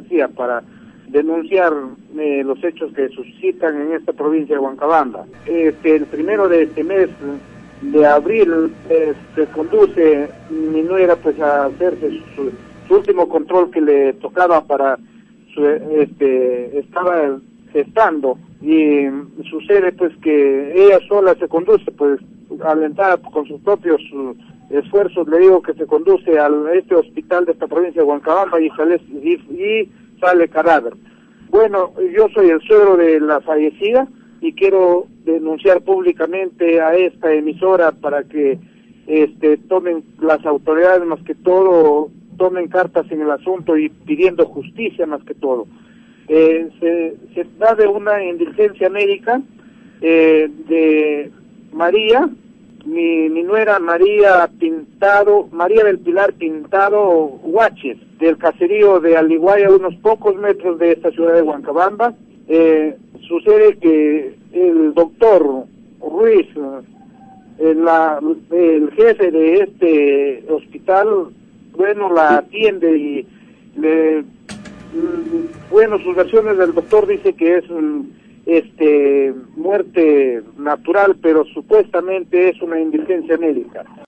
policía para denunciar los hechos que suscitan en esta provincia de Huancabamba. El 1 de este mes de abril se conduce mi nuera pues a hacerse su último control que le tocaba para estaba gestando, y sucede pues que ella sola se conduce, pues alentada con sus propios esfuerzos, le digo que se conduce a este hospital de esta provincia de Huancabamba y sale cadáver. Bueno, yo soy el suegro de la fallecida y quiero denunciar públicamente a esta emisora para que tomen las autoridades, más que todo, tomen cartas en el asunto y pidiendo justicia más que todo. Se da de una indulgencia médica de María, mi nuera María del Pilar Pintado Huaches, del caserío de Aliguaya, a unos pocos metros de esta ciudad de Huancabamba. Sucede que el doctor Ruiz, el jefe de este hospital, bueno, la atiende y sus versiones del doctor dice que es muerte natural, pero supuestamente es una indigencia médica.